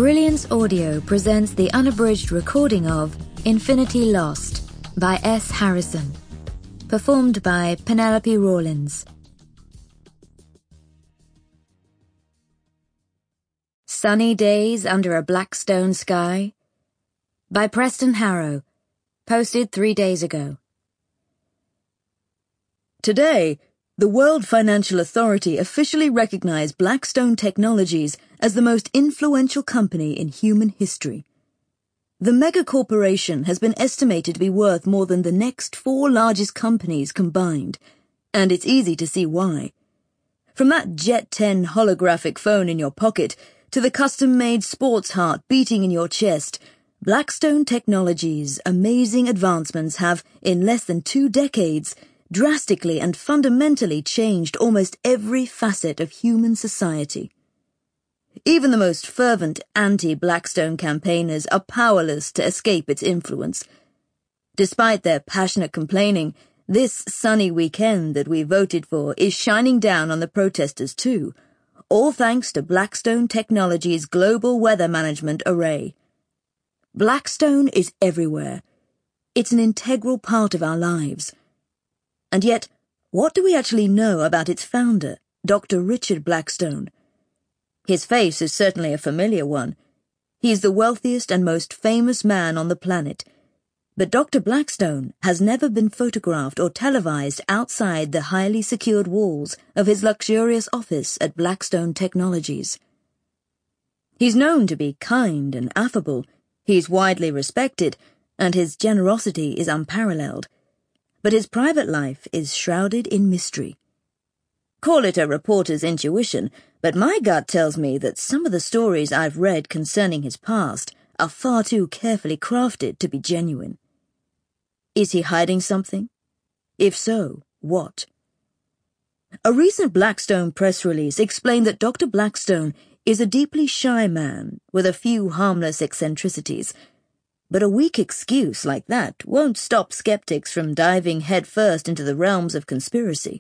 Brilliance Audio presents the unabridged recording of Infinity Lost by S. Harrison, performed by Penelope Rawlins. Sunny Days Under a Blackstone Sky by Preston Harrow, posted 3 days ago. Today, the World Financial Authority officially recognized Blackstone Technologies as the most influential company in human history. The megacorporation has been estimated to be worth more than the next 4 largest companies combined, and it's easy to see why. From that Jet 10 holographic phone in your pocket to the custom-made sports heart beating in your chest, Blackstone Technologies' amazing advancements have, in less than 2 decades, drastically and fundamentally changed almost every facet of human society. Even the most fervent anti-Blackstone campaigners are powerless to escape its influence. Despite their passionate complaining, this sunny weekend that we voted for is shining down on the protesters too, all thanks to Blackstone Technologies' global weather management array. Blackstone is everywhere. It's an integral part of our lives. And yet, what do we actually know about its founder, Dr. Richard Blackstone? His face is certainly a familiar one. He's the wealthiest and most famous man on the planet. But Dr. Blackstone has never been photographed or televised outside the highly secured walls of his luxurious office at Blackstone Technologies. He's known to be kind and affable, he's widely respected, and his generosity is unparalleled. But his private life is shrouded in mystery. Call it a reporter's intuition, but my gut tells me that some of the stories I've read concerning his past are far too carefully crafted to be genuine. Is he hiding something? If so, what? A recent Blackstone press release explained that Dr. Blackstone is a deeply shy man with a few harmless eccentricities. But a weak excuse like that won't stop skeptics from diving headfirst into the realms of conspiracy.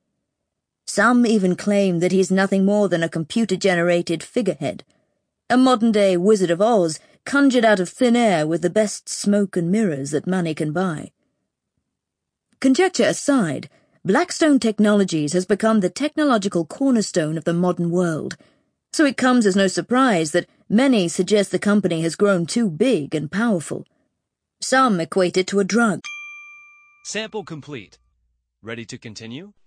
Some even claim that he's nothing more than a computer-generated figurehead, a modern-day Wizard of Oz conjured out of thin air with the best smoke and mirrors that money can buy. Conjecture aside, Blackstone Technologies has become the technological cornerstone of the modern world, so it comes as no surprise that many suggest the company has grown too big and powerful. Some equate it to a drug. Sample complete. Ready to continue?